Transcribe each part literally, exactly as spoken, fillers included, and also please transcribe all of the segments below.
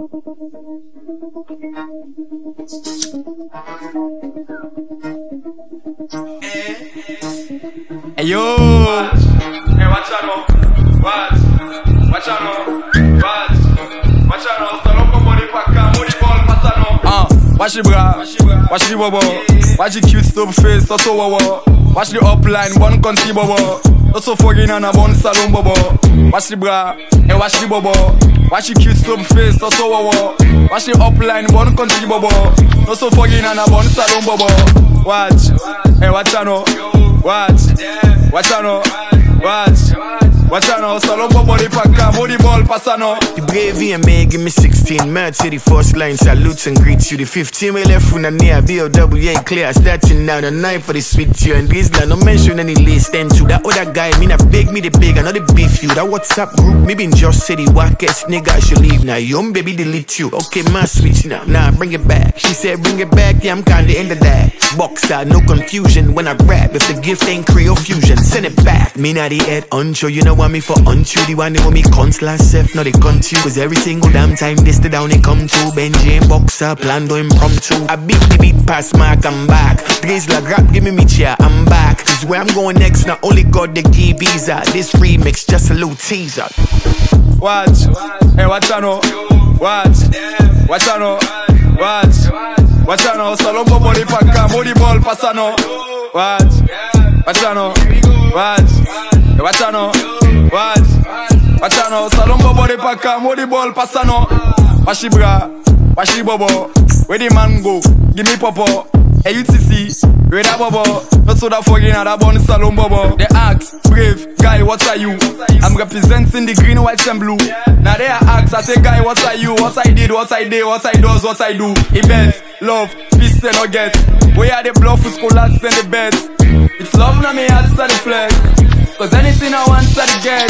Hey yo, watch. Hey, watch out now. Watch. Watch out now. Watch. Watch out now. Start up your body pack and body ball pass out now. Ah, watch the bra, watch the bobo, watch the cute stub face, that's so wow. Watch the upline, one country bobo, that's so fucking and a bun salon bobo. Watch the bra, and watch the bobo, watch the cute stub face, that's so wow. Watch the upline, one country bobo, that's so fucking and a bun salon bobo. Watch, hey watch out now, watch, watch out now, watch. Watch out now, solo body pack and body ball pass out now. The brave E M A give me sixteen. Mad to the first line, salutes and greets you. The fifteen we left from the near B O W ain't clear. Starting now the nine for the sweet you. And this land, no mention any list. And to that other guy, me not beg me the big, I know the beef you. That WhatsApp group, me been just city wackest nigga, I should leave now. Young baby delete you. Okay, my switch now. Nah, bring it back. She said bring it back, yeah, I'm kinda into that. Boxer, no confusion when I rap. If the gift ain't Creole fusion, send it back. Me not the head untrue, you know want me for untrue. The one they want me cunts last self, no they cunt you. Cause every single damn time this the down they come to. Benji and Boxer, plan to impromptu. I beat the beat past mark, I'm back. Drizzler rap, give me me chair, I'm back. Cause where I'm going next, not only God they give visa. This remix, just a little teaser. Watch, hey watch out now, watch, watch out now, watch, watch out now, solo body pack and body ball pass out now. Watch, watch out now, watch, hey watch out now, watch, watch out now, solo body pack and body ball pass out now. Watch the bra, watch the bobo, where the man go, give me popo. Hey U T C, where that bobo, not so that fucking at that bun salon bobo. They ask, brave, guy, what are you? I'm representing the green, white and blue. Now they ask, I say, guy, what are you? What I did, what I did, what I does, what I do. Events, love, peace and nuggets. Where are the bluff with collapse and the beds? It's love now me heart to the flex. Cause anything I want to the get.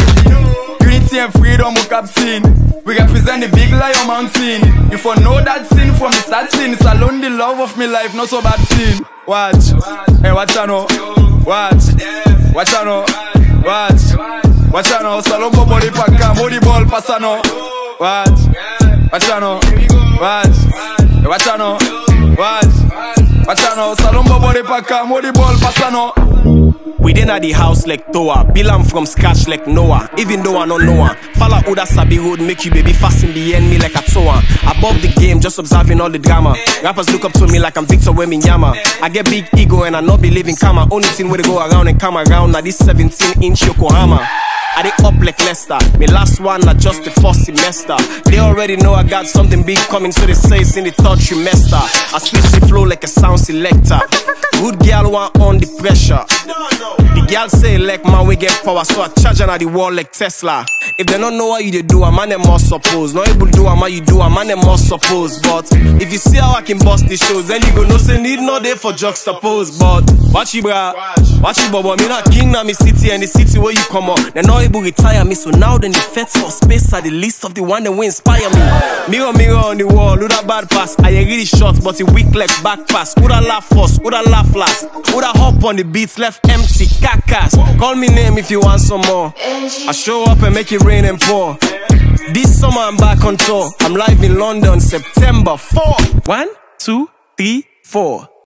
Unity and freedom we cap scene. We represent the big lion mountain. If I know that sin from the start sin, it's alone the love of me life, not so bad sin. Watch, hey watch out now, watch, watch out now, watch, watch out now, solo body pack and body ball pass out now. Watch, watch out now, watch, hey watch out now, watch, watch out now, solo body pack and body ball pass out now. We did at the house like Toa, Bill I'm from scratch like Noah. Even though I don't know her, Fala Uda Sabi road make you baby fast in the end me like a toa. Above the game, just observing all the drama. Rappers look up to me like I'm Victor Wembanyama. I get big ego and I not believe in karma. Only thing where they go around and come around now this seventeen inch Yokohama. I dey up like Leicester. Me last one, not just the first semester. They already know I got something big coming, so they say it's in the third trimester. I switch the flow like a sound selector. Good girl want on the pressure. The girl say like man we get power, so I charge her at the wall like Tesla. If they don't know what you dey do, a man them must suppose. Not able to do a man you do, a man them must suppose. But if you see how I can bust the shows, then you go no say need no day for juxtapose. But watch you bra, watch you bobo. Me not king na me city and the city where you come up. They not able to retire me, so now then the feds for space are the least of the one that will inspire me. Mirror mirror on the wall, who that bad pass? I ain't really short, but it weak like back pass. Who that laugh first? Who that laugh last? Who that hop on the beats left empty? Kakas. Call me name if you want some more. I show up and make it rain and pour. This summer I'm back on tour. I'm live in London, September fourth. One, two, three, four.